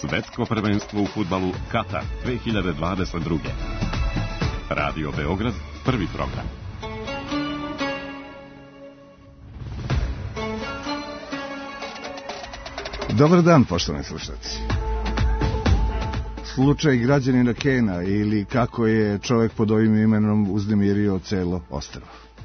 Svetsko prvenstvo u fudbalu Katar 2022. Radio Beograd, prvi program. Dobar dan, poštovani slušalci. Slučaj građanina Kejna ili kako je čovjek pod ovim imenom uznemirio celo ostrvo.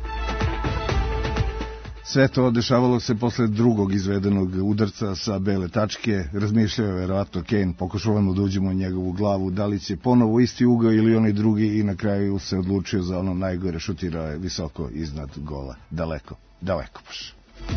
Sve to dešavalo se posle drugog izvedenog udarca sa bele tačke. Razmišljao je verovatno Kejn, pokušavamo da uđemo u njegovu glavu, da li će ponovo isti ugao ili onaj drugi, i na kraju se odlučio za ono najgore, šutirao je visoko iznad gola. Daleko baš.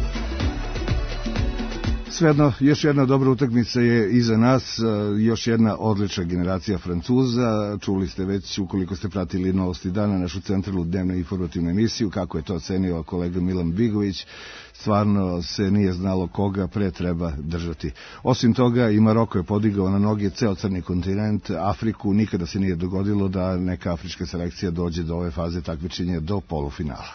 Svejedno, još jedna dobra utakmica je iza nas, još jedna odlična generacija Francuza. Čuli ste već, ukoliko ste pratili Novosti dana, našu centralnu dnevnu informativnu emisiju, kako je to ocenio kolega Milan Bigović. Stvarno se nije znalo koga pre treba držati. Osim toga, i Maroko je podigao na noge ceo crni kontinent, Afriku. Nikada se nije dogodilo da neka afrička selekcija dođe do ove faze takmičenja, do polufinala.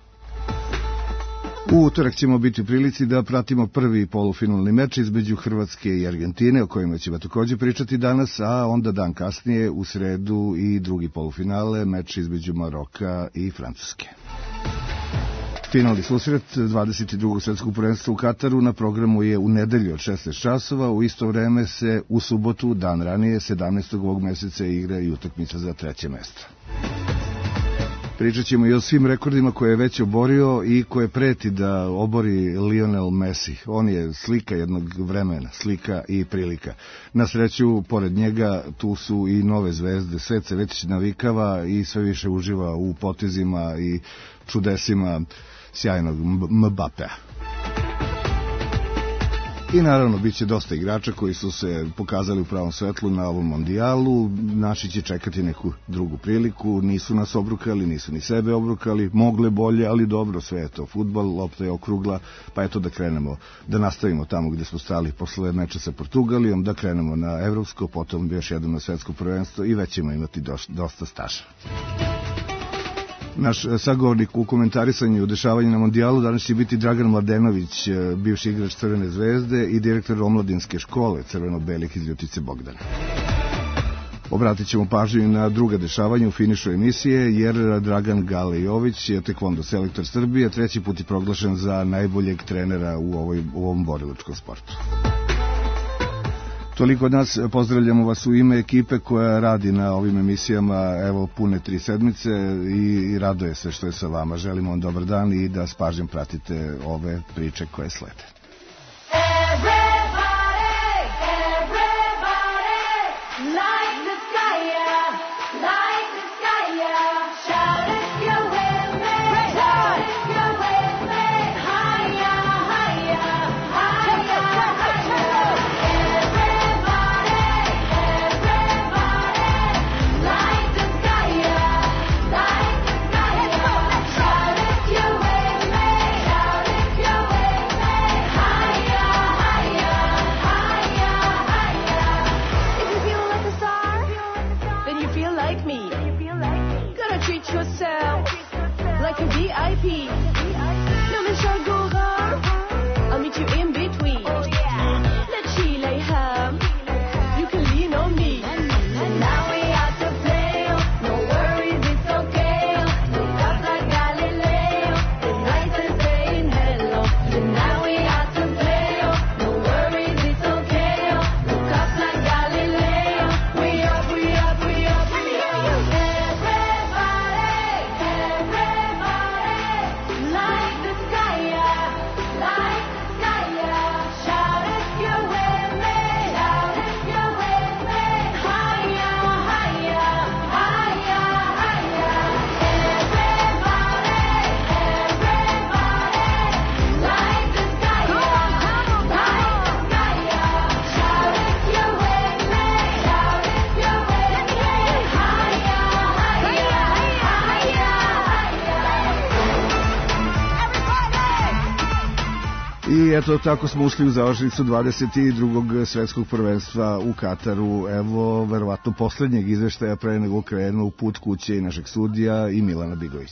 U utorak ćemo biti u prilici da pratimo prvi polufinalni meč između Hrvatske i Argentine, o kojima ćemo također pričati danas, a onda dan kasnije u sredu i drugi polufinale, meč između Maroka i Francuske. Finalni susret 22. svetskog prvenstva u Kataru na programu je u nedelju od 16 časova. U isto vreme se u subotu, dan ranije, 17. ovog meseca, igra i utakmica za treće mesto. Pričat ćemo i o svim rekordima koje je već oborio i koje preti da obori Lionel Messi. On je slika jednog vremena, slika i prilika. Na sreću, pored njega, tu su i nove zvezde. Svet se već navikava i sve više uživa u potezima i čudesima sjajnog Mbappea. I naravno, bit će dosta igrača koji su se pokazali u pravom svetlu na ovom mondijalu. Naši će čekati neku drugu priliku. Nisu nas obrukali, nisu ni sebe obrukali. Mogle bolje, ali dobro, sve je to fudbal, lopta je okrugla. Pa eto da krenemo, da nastavimo tamo gde smo stali posle meča sa Portugalijom, da krenemo na evropsko, potom još jednom na svetsko prvenstvo i već ćemo imati dosta staža. Naš sagovornik u komentarisanju o dešavanju na mondijalu danas će biti Dragan Mladenović, bivši igrač Crvene zvezde i direktor omladinske škole crveno-belih iz Ljutice Bogdana. Obratit ćemo pažnju na druga dešavanja u finišu emisije, jer Dragan Galejović je tekvondo selektor Srbije, treći put je proglašen za najboljeg trenera u ovom borilačkom sportu. Toliko od nas, pozdravljamo vas u ime ekipe koja radi na ovim emisijama, evo, pune 3 sedmice i radoje se što je sa vama. Želimo vam dobar dan i da s pažnjom pratite ove priče koje slede. I eto, tako smo ušli u završnicu 22. svetskog prvenstva u Kataru. Evo, verovatno poslednjeg izveštaja pre nego krenu put kuće i našeg sudija i Milana Bigovića.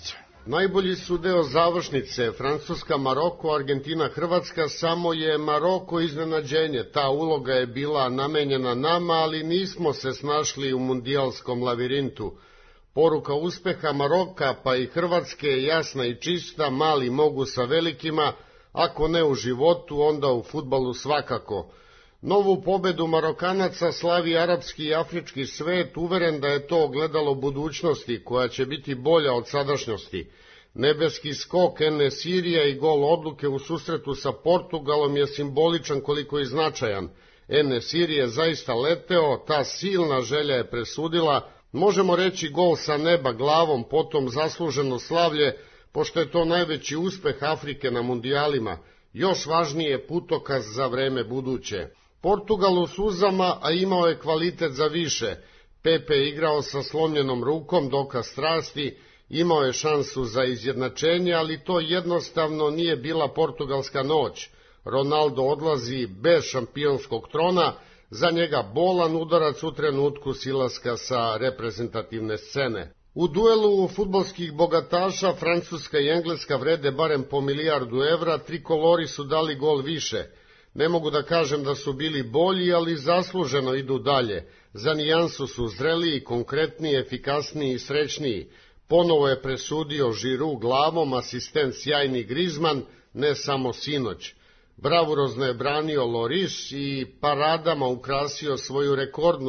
Najbolji su deo završnice, Francuska-Maroko, Argentina-Hrvatska, samo je Maroko iznenađenje. Ta uloga je bila namenjena nama, ali nismo se snašli u mundijalskom lavirintu. Poruka uspeha Maroka pa i Hrvatske je jasna i čista, mali mogu sa velikima, ako ne u životu, onda u fudbalu svakako. Novu pobedu Marokanaca slavi arapski i afrički svet, uveren da je to ogledalo budućnosti, koja će biti bolja od sadašnjosti. Nebeski skok En-Nesyria i gol odluke u susretu sa Portugalom je simboličan koliko i značajan. En-Nesyri je zaista leteo, ta silna želja je presudila, možemo reći gol sa neba glavom, potom zasluženo slavlje, pošto je to najveći uspeh Afrike na mundijalima, još važnije putokaz za vreme buduće. Portugal u suzama, a imao je kvalitet za više. Pepe je igrao sa slomljenom rukom, dokaz strasti, imao je šansu za izjednačenje, ali to jednostavno nije bila portugalska noć. Ronaldo odlazi bez šampionskog trona, za njega bolan udarac u trenutku silaska sa reprezentativne scene. U duelu fudbalskih bogataša Francuska i Engleska vrede barem po milijardu evra, trikolori su dali gol više. Ne mogu da kažem da su bili bolji, ali zasluženo idu dalje. Za nijansu su zreliji, konkretniji, efikasniji i srećniji. Ponovo je presudio Žiru glavom, asistent sjajni Griezmann, ne samo sinoć. Bravurozno je branio Loris i paradama ukrasio svoju rekordnu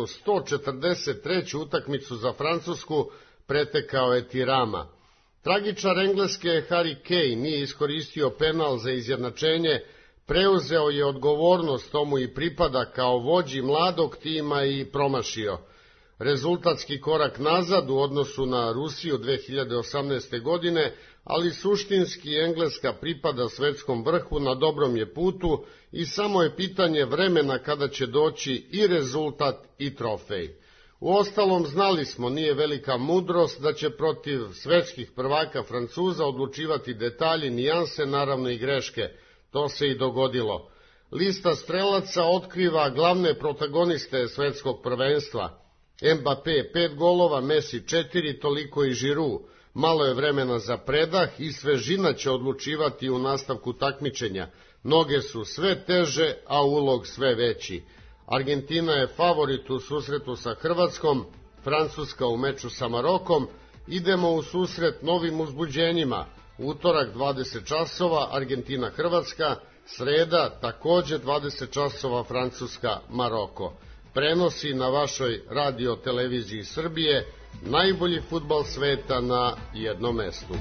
143. utakmicu za Francusku, pretekao je Tirama. Tragičar Engleske Harry Kane nije iskoristio penal za izjednačenje, preuzeo je odgovornost, tomu i pripada kao vođi mladog tima i promašio. Rezultatski korak nazad u odnosu na Rusiju 2018. godine, ali suštinski Engleska pripada svetskom vrhu, na dobrom je putu i samo je pitanje vremena kada će doći i rezultat i trofej. Uostalom, znali smo, nije velika mudrost, da će protiv svetskih prvaka Francuza odlučivati detalji, nijanse, naravno i greške. To se i dogodilo. Lista strelaca otkriva glavne protagoniste svetskog prvenstva. Mbappé 5 golova, Messi 4, toliko i Žiru. Malo je vremena za predah i svežina će odlučivati u nastavku takmičenja. Noge su sve teže, a ulog sve veći. Argentina je favorit u susretu sa Hrvatskom, Francuska u meču sa Marokom. Idemo u susret novim uzbuđenjima. Utorak 20 časova Argentina-Hrvatska, sreda takođe 20 časova Francuska-Maroko. Prenosi na vašoj radio televiziji Srbije najbolji fudbal sveta na jednom mestu.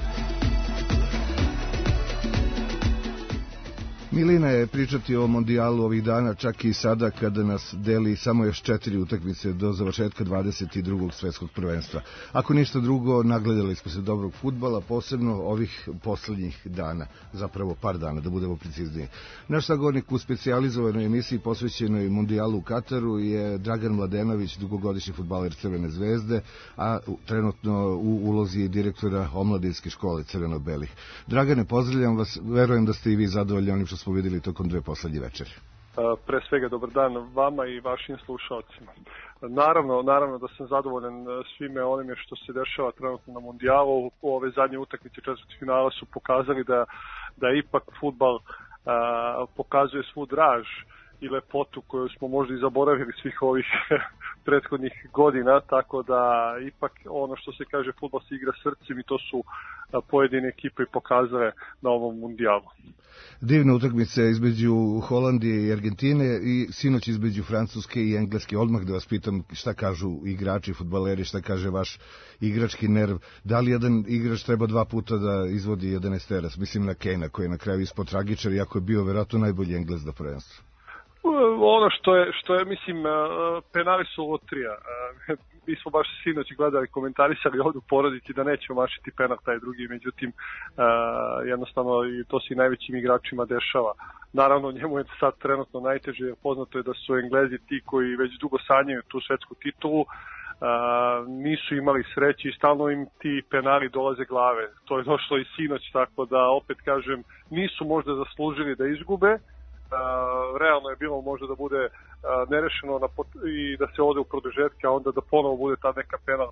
Milina je pričati o mondijalu ovih dana, čak i sada kada nas deli samo još 4 utakmice do završetka 22. svetskog prvenstva. Ako ništa drugo, nagledali smo se dobrog fudbala, posebno ovih poslednjih dana, zapravo par dana, da budemo precizniji. Naš sagovornik u specijalizovanoj emisiji posvećenoj mondijalu u Kataru je Dragan Mladenović, dugogodišnji fudbaler Crvene zvezde, a trenutno u ulozi direktora omladinske škole Crveno-belih. Dragane, pozdravljam vas, verujem da ste i vi zadovoljni onim što smo videli tokom 2 poslednje večeri. Pre svega dobar dan vama i vašim slušalcima. Naravno da sam zadovoljan svime onime što se dešava trenutno na mondijalu. Ove zadnje utakmice četvrtfinala su pokazali da ipak fudbal pokazuje svu draž i lepotu koju smo možda i zaboravili svih ovih prethodnih godina, tako da ipak ono što se kaže fudbal se igra srcem i to su pojedine ekipe pokazale na ovom mundijalu. Divna utakmica između Holandije i Argentine i sinoć između Francuske i Engleske. Odmah da vas pitam šta kažu igrači, fudbaleri, šta kaže vaš igrački nerv. Da li jedan igrač treba 2 puta da izvodi 11 Mislim na Kejna koji je na kraju ispod tragičar, iako je bio verovatno najbolji Englez na prvenstvu. Ono što je, mislim, penali su lotrija. Mi smo baš sinoć gledali, komentarisali ovdje u porodici da nećemo mašiti penal taj drugi, međutim, jednostavno to se i najvećim igračima dešava. Naravno, njemu je sad trenutno najteže, poznato je da su Englezi ti koji već dugo sanjaju tu svetsku titulu, nisu imali sreće i stalno im ti penali dolaze glave. To je došlo i sinoć, tako da, opet kažem, nisu možda zaslužili da izgube. Realno je bilo možda da bude nerešeno i da se ode u produžetke, a onda da ponovo bude ta neka penal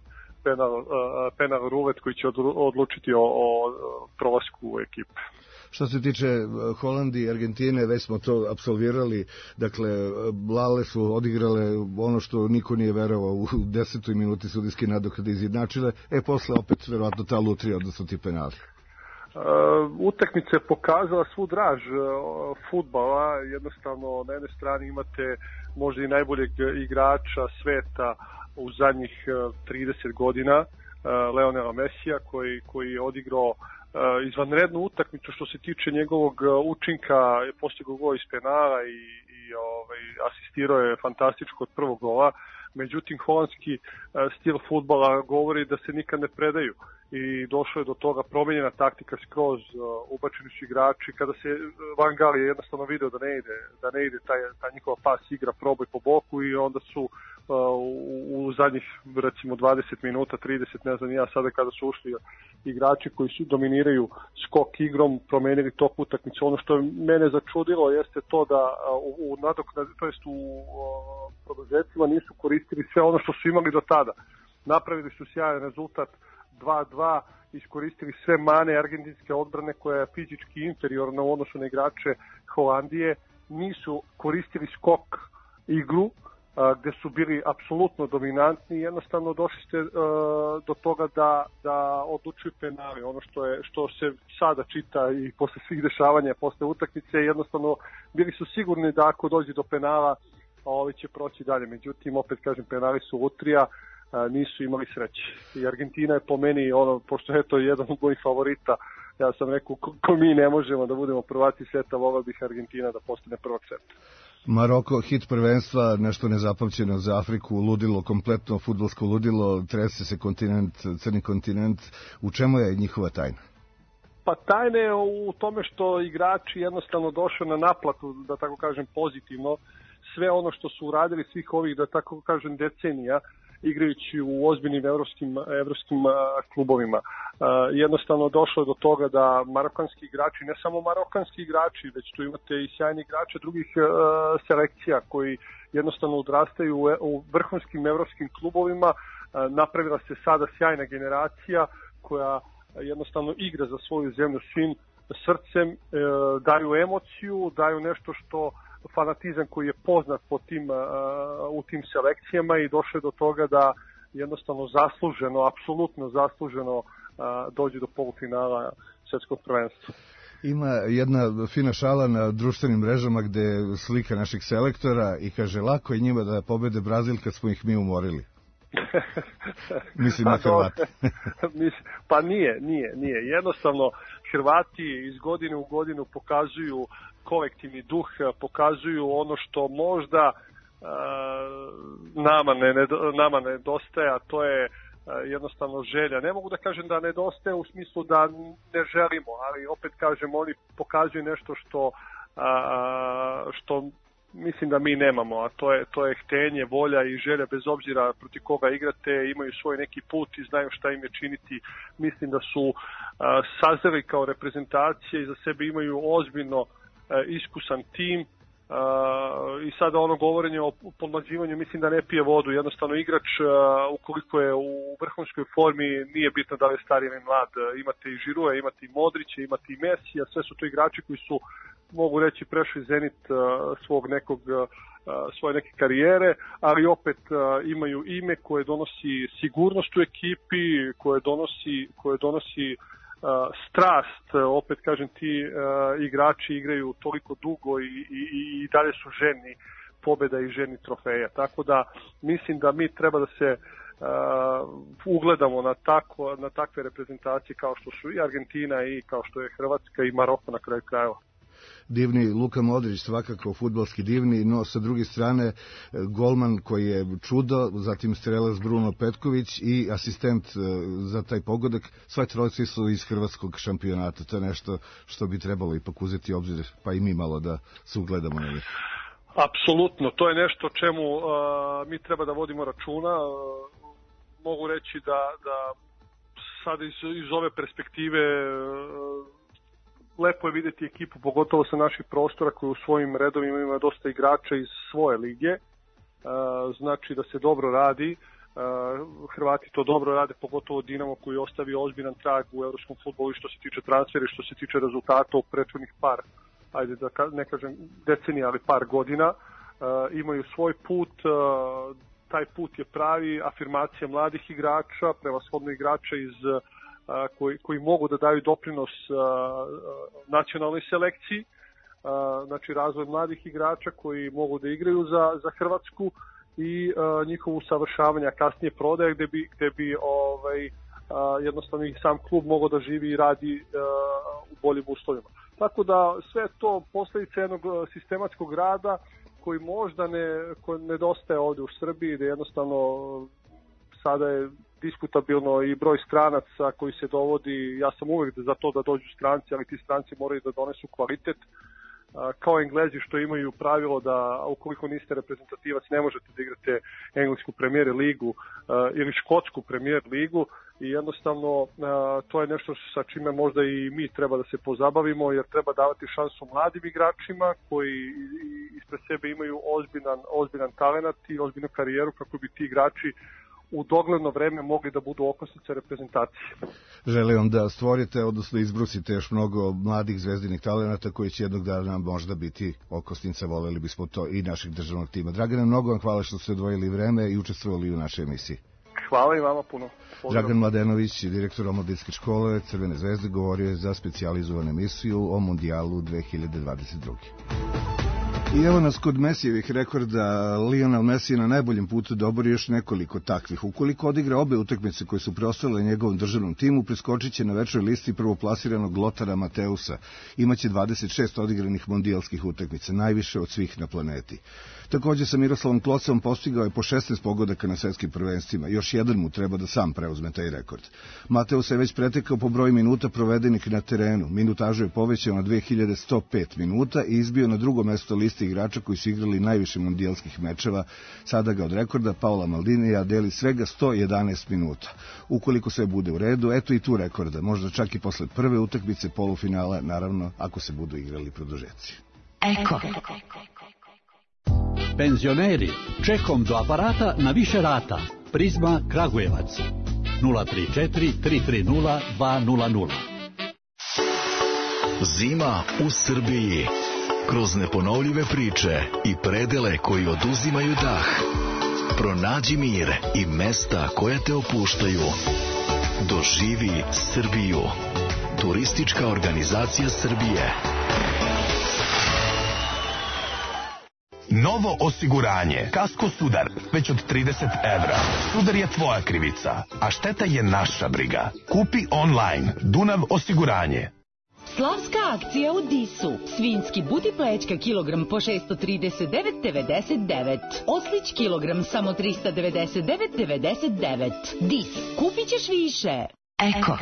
penal rulet koji će odlučiti o prolasku ekipe. Što se tiče Holandije i Argentine, već smo to apsolvirali, dakle, Lale su odigrale ono što niko nije verovao u 10. minuti sudijske nadoknade izjednačile, posle opet verovatno ta lutrija, odnosno ti penali. Utakmica je pokazala svu draž fudbala, jednostavno na jednoj strani imate možda i najboljeg igrača sveta u zadnjih 30 godina, Leonela Mesija, koji je odigrao izvanrednu utakmicu što se tiče njegovog učinka, je postigao gol iz penala i asistirao je fantastičko od prvog gola. Međutim, holandski stil fudbala govori da se nikad ne predaju i došlo je do toga, promenjena taktika skroz, ubačeni su igrači, kada se Van Gaal je jednostavno video da ne ide ta njihova pas igra, proboj po boku i onda su u zadnjih recimo 20 minuta, 30, ne znam ja, sada kada su ušli igrači koji su dominiraju skok igrom, promenili tok utakmice. Ono što je mene začudilo jeste to da u nadoknadi, to jest u produžecima nisu koristili sve ono što su imali do tada. Napravili su sjajan rezultat 2-2, iskoristili sve mane argentinske odbrane koja je fizički inferiorna u odnosu na igrače Holandije, nisu koristili skok iglu, gde su bili apsolutno dominantni i jednostavno došli ste do toga da odlučuju penali. Ono što se sada čita i posle svih dešavanja, posle utakmice, jednostavno bili su sigurni da ako dođe do penala, ovi će proći dalje. Međutim, opet kažem, penali su lutrija, nisu imali sreće. I Argentina je po meni, pošto je to jedan od mojih favorita, ja sam rekao, ko mi ne možemo da budemo prvaci sveta, voleo bih Argentina da postane prvak sveta. Maroko, hit prvenstva, nešto nezapamćeno za Afriku, ludilo, kompletno fudbalsko ludilo, trese se kontinent, crni kontinent. U čemu je njihova tajna? Pa tajna je u tome što igrači jednostavno došli na naplatu, da tako kažem pozitivno, sve ono što su uradili svih ovih, da tako kažem, decenija, igrajući u ozbiljnim evropskim klubovima. Jednostavno došlo je do toga da marokanski igrači, ne samo marokanski igrači, već tu imate i sjajni igrače drugih selekcija koji jednostavno odrastaju u vrhunskim evropskim klubovima. Napravila se sada sjajna generacija koja jednostavno igra za svoju zemlju svim srcem, daju emociju, daju nešto što fanatizam koji je poznat u tim selekcijama i došlo je do toga da jednostavno zasluženo, apsolutno zasluženo dođe do polufinala svetskog prvenstva. Ima jedna fina šala na društvenim mrežama gde je slika naših selektora i kaže lako je njima da pobede Brazil kad smo ih mi umorili. Mislim na Hrvate. Pa nije. Jednostavno, Hrvati iz godine u godinu pokazuju kolektivni duh, pokazuju ono što možda nama nedostaje, a to je jednostavno želja. Ne mogu da kažem da nedostaje u smislu da ne želimo, ali opet kažem, oni pokazuju nešto što mislim da mi nemamo, a to je htenje, volja i želja bez obzira protiv koga igrate, imaju svoj neki put i znaju šta im je činiti. Mislim da su sazreli kao reprezentacije i za sebe imaju ozbiljno iskusan tim i sada ono govorenje o podmlađivanju mislim da ne pije vodu. Jednostavno igrač ukoliko je u vrhunskoj formi nije bitno da li je stari ili mlad. Imate i Žirua, imate i Modrića, imate i Mesija, sve su to igrači koji su, mogu reći, prešli zenit svoje neke karijere, ali opet imaju ime koje donosi sigurnost u ekipi, koje donosi strast. Opet kažem, ti igrači igraju toliko dugo i dalje su željni pobjeda i željni trofeja. Tako da mislim da mi treba da se ugledamo na takve reprezentacije kao što su i Argentina i kao što je Hrvatska i Maroko na kraju krajeva. Divni Luka Modrić, svakako fudbalski divni, no sa druge strane golman koji je čudo, zatim strelac Bruno Petković i asistent za taj pogodak, sva trojica su iz hrvatskog šampionata. To je nešto što bi trebalo ipak uzeti obzir, pa i mi malo da se ugledamo na njih. Apsolutno, to je nešto o čemu mi treba da vodimo računa. Mogu reći da sad iz ove perspektive lepo je vidjeti ekipu, pogotovo sa naših prostora koji u svojim redovima ima dosta igrača iz svoje lige. Znači da se dobro radi, Hrvati to dobro rade, pogotovo Dinamo koji ostavi ozbiljan trag u evropskom fudbalu i što se tiče transfera i što se tiče rezultata u prethodnih par, ajde da ne kažem decenija, ali par godina. Imaju svoj put, taj put je pravi, afirmacija mladih igrača, prevashodno igrača koji mogu da daju doprinos nacionalnoj selekciji, znači razvoj mladih igrača koji mogu da igraju za Hrvatsku i njihovo usavršavanje, kasnije prodaje gde bi jednostavno i sam klub mogao da živi i radi u boljim uslovima. Tako da sve to posledice jednog sistematskog rada koji možda nedostaje ovde u Srbiji, da jednostavno sada je diskutabilno i broj stranaca koji se dovodi. Ja sam uvek za to da dođu stranci, ali ti stranci moraju da donesu kvalitet. Kao Englezi što imaju pravilo da ukoliko niste reprezentativac ne možete da igrate englesku premier ligu ili škotsku premier ligu i jednostavno to je nešto sa čime možda i mi treba da se pozabavimo, jer treba davati šansu mladim igračima koji ispred sebe imaju ozbiljan talenat i ozbiljnu karijeru kako bi ti igrači u dogledno vreme mogli da budu okosnice reprezentacije. Želim da stvorite, odnosno izbrusite još mnogo mladih zvezdinih talenata koji će jednog dana možda biti okosnica, voljeli bismo to i našeg državnog tima. Dragane, mnogo vam hvala što ste odvojili vreme i učestvovali u našoj emisiji. Hvala i vama puno. Pozdrav. Dragan Mladenović, direktor Omladinske škole Crvene zvezde, govorio je za specijalizovanu emisiju o Mundijalu 2022. I evo nas kod Mesijevih rekorda. Lionel Messi je na najboljem putu da obori još nekoliko takvih. Ukoliko odigra obe utakmice koje su preostale njegovom državnom timu, preskočit će na večernoj listi prvoplasiranog Lotara Mateusa. Imaće 26 odigranih mundijalskih utakmica, najviše od svih na planeti. Također sa Miroslavom Klocom postigao je po 16 pogodaka na svetskim prvenstvima. Još jedan mu treba da sam preuzme taj rekord. Mateus je već pretekao po broju minuta provedenih na terenu. Minutažu je povećao na 2105 minuta i izbio na drugo mesto listi igrača koji su igrali najviše mundijalskih mečeva. Sada ga od rekorda Paola Maldinija deli svega 111 minuta. Ukoliko sve bude u redu, eto i tu rekorda, možda čak i posle prve utakmice polufinala, naravno ako se budu igrali produžeci. Eko. Penzioneri, čekom do aparata na više rata. Prizma Kragujevac 034 330 200. Zima u Srbiji. Kroz neponovljive priče i predele koji oduzimaju dah. Pronađi mir i mesta koja te opuštaju. Doživi Srbiju. Turistička organizacija Srbije. Novo osiguranje. Kasko Sudar. Već od 30 evra. Sudar je tvoja krivica, a šteta je naša briga. Kupi online. Dunav osiguranje. Slavska akcija u Disu. Svinjski buti plećka kilogram po 639,99. Oslić kilogram samo 399,99. Dis. Kupit ćeš više. Eko.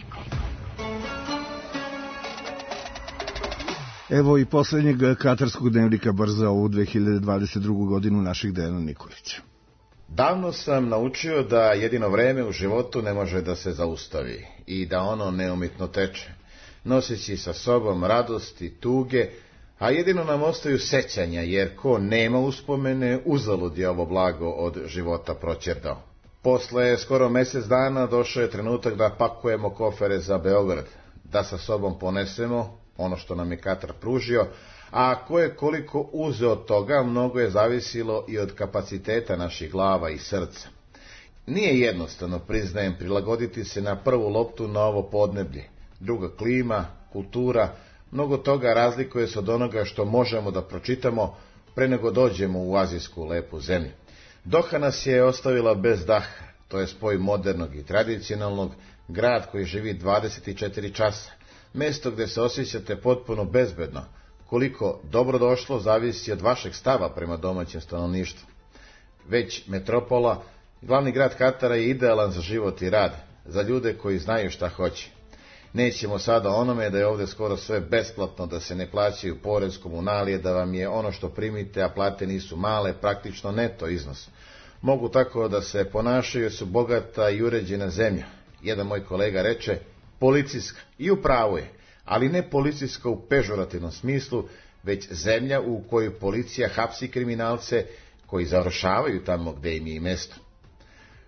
Evo i poslednjeg katarskog dnevnika brza ovu 2022. godinu naših Dejana Nikolića. Davno sam naučio da jedino vreme u životu ne može da se zaustavi i da ono neumitno teče, noseći sa sobom radost i tuge, a jedino nam ostaju sećanja, jer ko nema uspomene, uzalud je ovo blago od života proćerdao. Posle skoro mesec dana došao je trenutak da pakujemo kofere za Beograd, da sa sobom ponesemo ono što nam je Katar pružio, a ko je koliko uzeo od toga, mnogo je zavisilo i od kapaciteta naših glava i srca. Nije jednostavno, priznajem, prilagoditi se na prvu loptu na ovo podneblje. Druga klima, kultura, mnogo toga razlikuje se od onoga što možemo da pročitamo pre nego dođemo u azijsku lepu zemlju. Doha nas je ostavila bez daha, to je spoj modernog i tradicionalnog, grad koji živi 24 časa, mesto gde se osjećate potpuno bezbedno. Koliko dobro došlo zavisi od vašeg stava prema domaćem stanovništvu. Već metropola, glavni grad Katara je idealan za život i rad, za ljude koji znaju šta hoće. Nećemo sada onome da je ovde skoro sve besplatno, da se ne plaćaju porez, komunalije, da vam je ono što primite, a plate nisu male, praktično neto iznos. Mogu tako da se ponašaju jer su bogata i uređena zemlja. Jedan moj kolega reče, policijska, i upravo je, ali ne policijska u pežorativnom smislu, već zemlja u kojoj policija hapsi kriminalce koji završavaju tamo gde im je i mesto.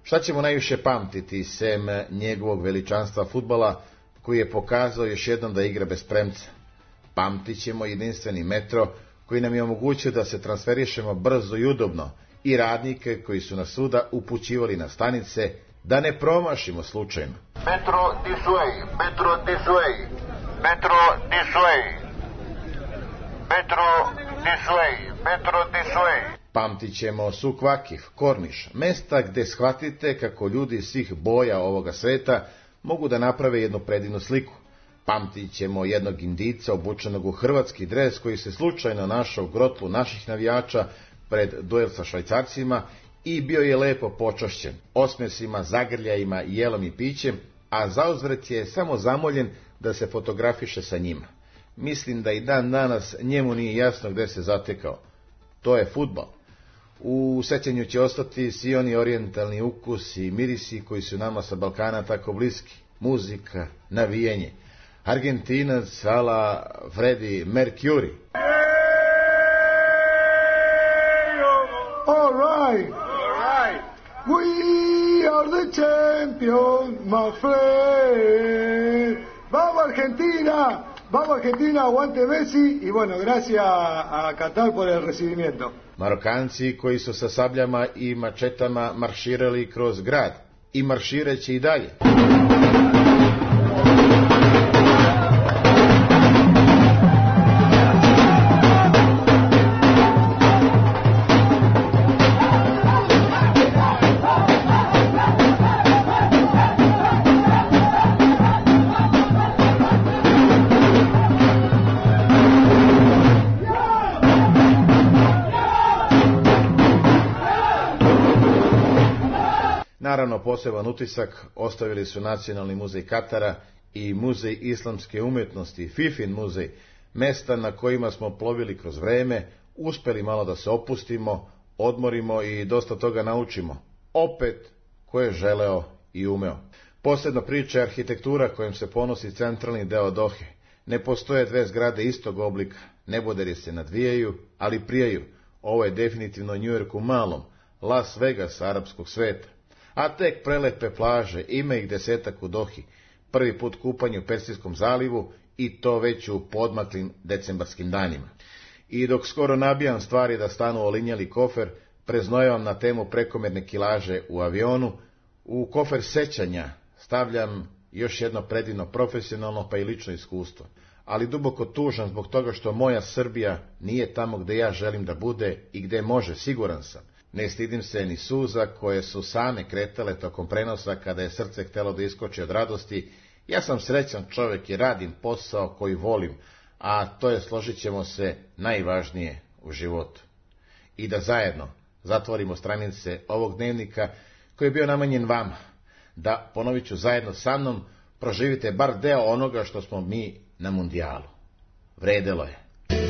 Šta ćemo najviše pamtiti sem njegovog veličanstva fudbala, koji je pokazao još jednom da igra bez premca? Pamtit ćemo jedinstveni metro, koji nam je omogućio da se transferišemo brzo i udobno, i radnike koji su nas svuda upućivali na stanice, da ne promašimo slučajno. Metro this way, metro this way, metro this way, metro this way, metro this way. Pamtit ćemo Suk Vakif, Korniš, mesta gde shvatite kako ljudi svih boja ovoga sveta mogu da naprave jednu predivnu sliku. Pamtit ćemo jednog Indijca obučenog u hrvatski dres koji se slučajno našao u grotlu naših navijača pred duel sa Švajcarcima i bio je lepo počašćen, osmesima, zagrljajima, jelom i pićem, a zauzvrat je samo zamoljen da se fotografiše sa njima. Mislim da i dan danas njemu nije jasno gde se zatekao. To je fudbal. U sećanju će ostati svi oni orijentalni ukusi i mirisi koji su nama sa Balkana tako bliski. Muzika, navijanje. Argentinac a la Freddie Mercury. All right. We are the champions, my friend. Vamos Argentina. Vamos Argentina, aguante Messi. Y bueno, gracias a Qatar por el recibimiento. Marokanci koji su sa sabljama i mačetama marširali kroz grad i maršireći i dalje. Naravno, poseban utisak ostavili su Nacionalni muzej Katara i Muzej islamske umetnosti, Fifin muzej, mesta na kojima smo plovili kroz vreme, uspeli malo da se opustimo, odmorimo i dosta toga naučimo. Opet, ko je želeo i umeo. Posebna priča je arhitektura kojom se ponosi centralni deo Dohe. Ne postoje dve zgrade istog oblika, neboderi se nadvijaju, ali prijaju. Ovo je definitivno New York u malom, Las Vegas arapskog sveta. A tek prelepe plaže, ima ih 10 u Dohi, prvi put kupanje u Persijskom zalivu i to već u podmaklim decembarskim danima. I dok skoro nabijam stvari da stanu olinjali kofer, preznojavam na temu prekomerne kilaže u avionu, u kofer sećanja stavljam još jedno predivno profesionalno pa i lično iskustvo, ali duboko tužan zbog toga što moja Srbija nije tamo gde ja želim da bude i gde može, siguran sam. Ne stidim se ni suza koje su same kretale tokom prenosa kada je srce htelo da iskoči od radosti. Ja sam srećan čovjek i radim posao koji volim, a to je, složit ćemo se, najvažnije u životu. I da zajedno zatvorimo stranice ovog dnevnika koji je bio namenjen vama, da, ponovit ću, zajedno sa mnom proživite bar deo onoga što smo mi na mundijalu. Vredelo je.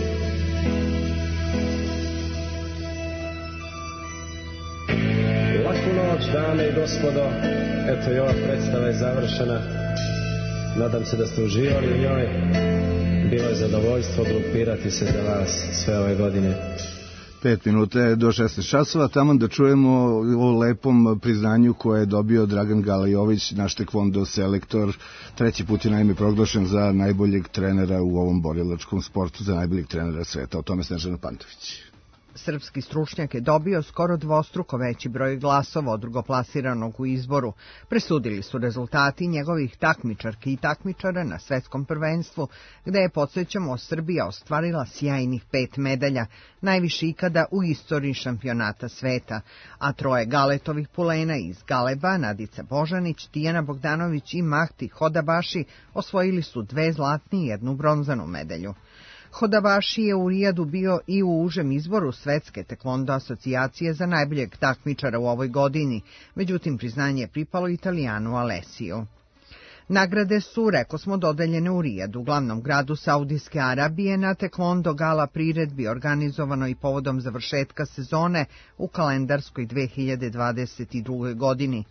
Laku noć, dame i gospodo, eto i ova predstava je završena. Nadam se da ste uživali u njoj. Bilo je zadovoljstvo grupirati se za vas sve ove godine. 5 minuta je do 16 časova, tamo da čujemo o lepom priznanju koje je dobio Dragan Galajović, naš tekvondo selektor. 3. put je naime proglašen za najboljeg trenera u ovom borilačkom sportu, za najboljeg trenera sveta. O tome Snežana Pantović. Srpski stručnjak je dobio skoro dvostruko veći broj glasova od drugoplasiranog u izboru. Presudili su rezultati njegovih takmičarki i takmičara na svetskom prvenstvu, gde je, podsjećamo, Srbija ostvarila sjajnih 5 medalja, najviše ikada u istoriji šampionata sveta, a 3 Galetovih pulena iz Galeba, Nadica Božanić, Tijana Bogdanović i Mahti Hodabaši osvojili su 2 zlatne i 1 bronzanu medalju. Hodabaši je u Rijadu bio i u užem izboru Svetske tekvondo asocijacije za najboljeg takmičara u ovoj godini, međutim priznanje je pripalo Italijanu Alessiju. Nagrade su, reko smo, dodeljene u Rijadu, glavnom gradu Saudijske Arabije, na tekvondo gala priredbi organizovanoj povodom završetka sezone u kalendarskoj 2022. godini.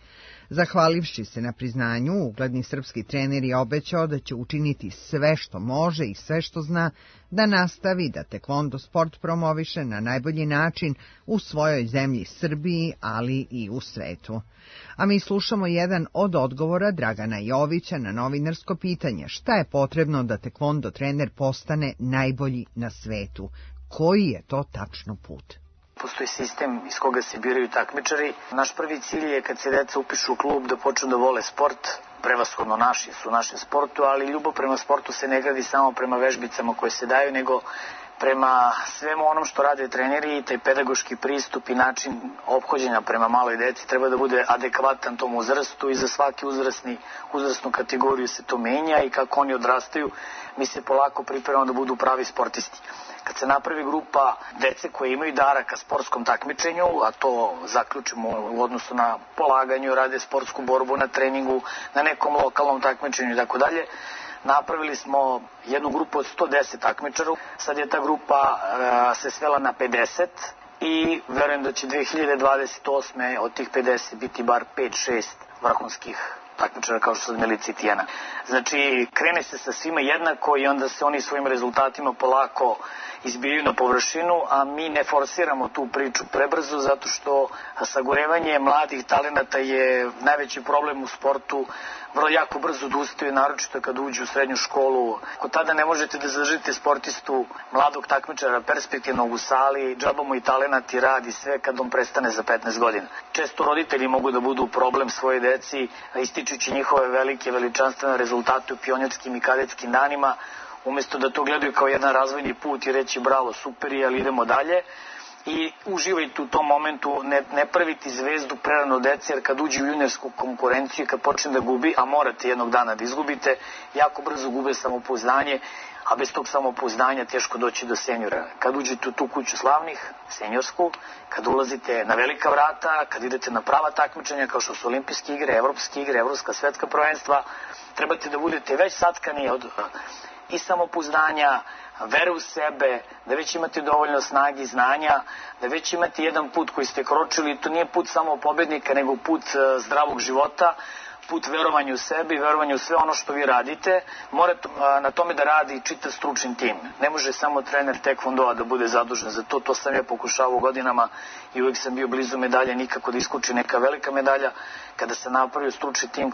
Zahvalivši se na priznanju, ugledni srpski trener je obećao da će učiniti sve što može i sve što zna da nastavi da tekvondo sport promoviše na najbolji način u svojoj zemlji Srbiji, ali i u svetu. A mi slušamo jedan od odgovora Dragana Jovića na novinarsko pitanje šta je potrebno da tekvondo trener postane najbolji na svetu. Koji je to tačno put? Postoji sistem iz koga se biraju takmičari. Naš prvi cilj je kad se deca upišu u klub da počnu da vole sport, prevashodno naši su u našem sportu, ali ljubav prema sportu se ne gradi samo prema vežbicama koje se daju, nego prema svemu onom što rade treneri i taj pedagoški pristup i način ophođenja prema maloj deci treba da bude adekvatan tom uzrastu i za svaki uzrasnu kategoriju se to menja i kako oni odrastaju mi se polako pripremamo da budu pravi sportisti. Kad se napravi grupa dece koje imaju dara ka sportskom takmičenju, a to zaključimo u odnosu na polaganju, rade sportsku borbu na treningu, na nekom lokalnom takmičenju i tako dalje, napravili smo jednu grupu od 110 takmičara. Sad je ta grupa se svela na 50 i verujem da će 2028. od tih 50 biti bar 5-6 vrhunskih takmičara kao što su Milica i Tijana. Znači, krene se sa svima jednako i onda se oni svojim rezultatima polako izbijaju na površinu, a mi ne forsiramo tu priču prebrzo zato što sagorevanje mladih talenata je najveći problem u sportu. Vrlo jako brzo odustaju, naročito kad uđu u srednju školu. Kod tada ne možete da zadržite sportistu, mladog takmičara, perspektivnog u sali, džaba mu i talenat i rad i sve kad on prestane za 15 godina. Često roditelji mogu da budu problem svoje deci, ističući njihove velike, veličanstvene rezultate u pionirskim i kadetskim danima, umesto da to gledaju kao jedan razvojni put i reći bravo, super je, ali idemo dalje. I uživajte u tom momentu, ne praviti zvezdu prerano dece, jer kad uđe u juniorsku konkurenciju i kad počne da gubi, a morate jednog dana da izgubite, jako brzo gube samopouzdanje, a bez tog samopouzdanja teško doći do senjora. Kad uđete u tu kuću slavnih, senjorsku, kad ulazite na velika vrata, kad idete na prava takmičenja kao što su olimpijske igre, evropske igre, evropska svetska prvenstva, trebate da budete već satkani od i samopouzdanja, vere u sebe, da već imate dovoljno snage i znanja, da već imate jedan put koji ste kročili, to nije put samo pobednika, nego put zdravog života, put verovanja u sebe i verovanja u sve ono što vi radite. Morate na tome da radi čitav stručni tim. Ne može samo trener tekvondoa da bude zadužen za to, to sam ja pokušavao godinama i uvijek sam bio blizu medalje, nikako da iskuči neka velika medalja. Kada se napravio stručni tim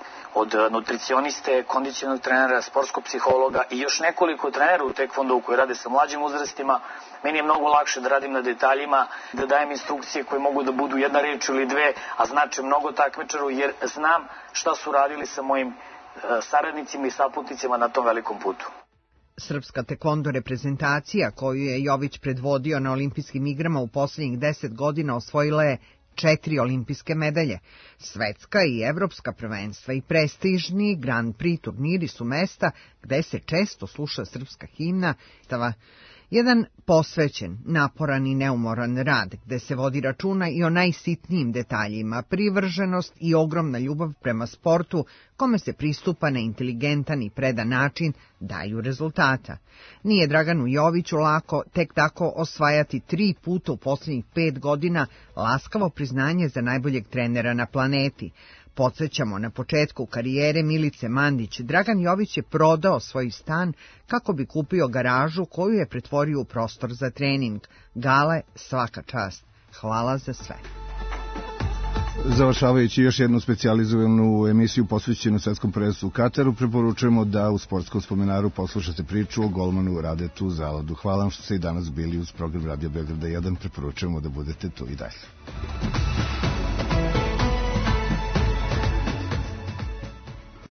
od nutricioniste, kondicionog trenera, sportskog psihologa i još nekoliko trenera u tekvondou koji rade sa mlađim uzrastima, meni je mnogo lakše da radim na detaljima, da dajem instrukcije koje mogu da budu jedna reč ili dve, a znače mnogo takmičaru, jer znam šta su radili sa mojim saradnicima i saputnicima na tom velikom putu. Srpska tekvondo reprezentacija koju je Jović predvodio na olimpijskim igrama u posljednjih 10 godina osvojila je 4 olimpijske medalje. Svetska i evropska prvenstva i prestižni Grand Prix turniri su mesta gde se često sluša srpska himna. Jedan posvećen, naporan i neumoran rad gde se vodi računa i o najsitnijim detaljima, privrženost i ogromna ljubav prema sportu kome se pristupa na inteligentan i predan način daju rezultata. Nije Draganu Joviću lako tek tako osvajati 3 puta u posljednjih 5 godina laskavo priznanje za najboljeg trenera na planeti. Podsjećamo, na početku karijere Milice Mandić, Dragan Jović je prodao svoj stan kako bi kupio garažu koju je pretvorio u prostor za trening. Gale, svaka čast. Hvala za sve. Završavajući još jednu specijalizovanu emisiju posvećenu svetskom prvenstvu u Kataru, preporučujemo da u sportskom spomenaru poslušate priču o golmanu Radetu Zaladu. Hvala vam što ste i danas bili uz program Radio Beograda 1. Preporučujemo da budete tu i dalje.